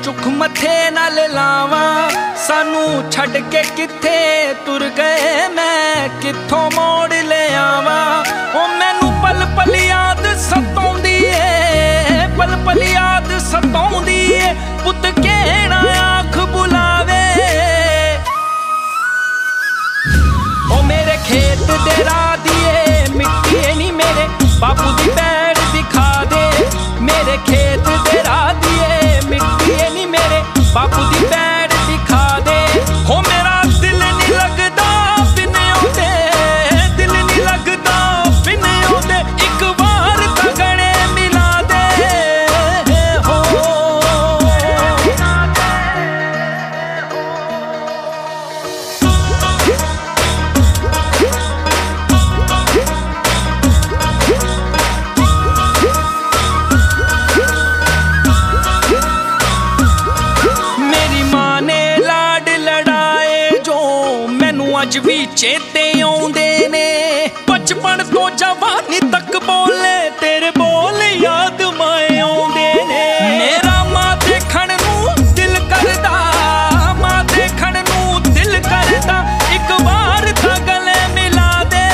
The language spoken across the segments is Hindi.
चुख मथे नाल लावा, सानू छड़ के किथे तुर गए, मैं किथों मोड़ ले आवा। ओ मैनू पल पल याद सताउंदी ए, पल पल याद सताउंदी ए, पुत कहना आँख बुलावे। ओ मेरे खेत दे राह दिए मिट्टी नी मेरे बापू दी पैड़ दिखा दे, मेरे खेत दे राह दिए मिट्टी नी मेरे बापू दी पैड़ दिखा दे। हो मेरा दिल नहीं लगदा बिन ओदे, दिल नहीं लगदा बिन ओदे, एक बार तगड़े मिला दे हो। अज भी चेते आउंदे ने, बचपन तो जवानी तक बोले तेरे बोल याद माए आउंदे ने। मेरा मां देखण नू दिल करदा, मां देखण नू दिल करदा, एक बार तां गले मिला दे।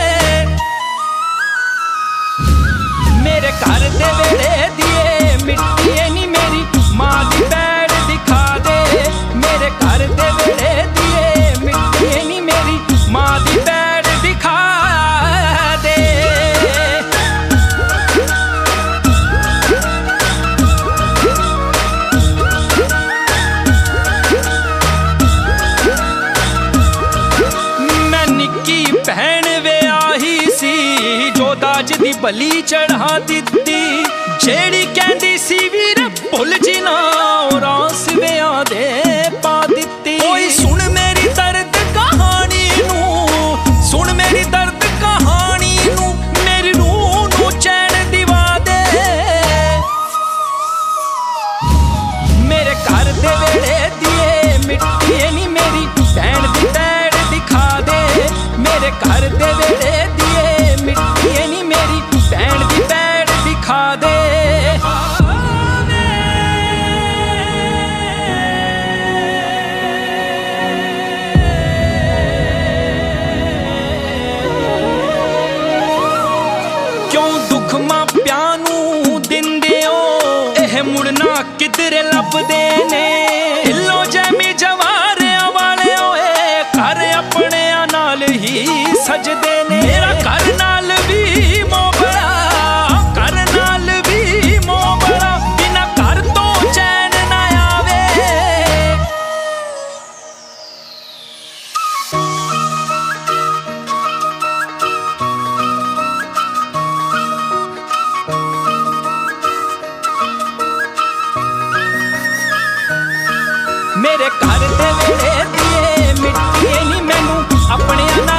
मेरे घर दे वेड़े दिए मिट्टी नी मेरी मां दी पैड़ दिखा दे, मेरे घर दे वेड़े दिए मिट्टी नी मेरी मां दी पैड़ दिखा दे। मैं निक्की भैन व्याही सी, जो दाज दी बली चढ़ा दित्ती, जेड़ी कहंदी सी वीर भुल जी ना, रास व्या दे पा दित्ती। कोई सुन मेरी दर्द कहानी नू, सुन मेरी दर्द कहानी नू, मेरी रूह नू चैन दिवा दे। मेरे घर दे वेड़े दिए मिट्टी नी मेरी भैन दी पैड़ दिखा दे, मेरे घर दे वेड़े दिए मिट्टी नी मेरी भैन दी पैड़ दिखा दे। मुड़ना किधरे लभदे ने, हिलो जैमी जवारियां वाले होए, घर अपने नाल ही सजदे ने। मेरा घर नाल भी मोह बड़ा, घर नाल भी मोह बड़ा, बिना घर तो चैन ना आवे। मेरे घर दे वेड़े दिए मिट्टी नी मैनू अपने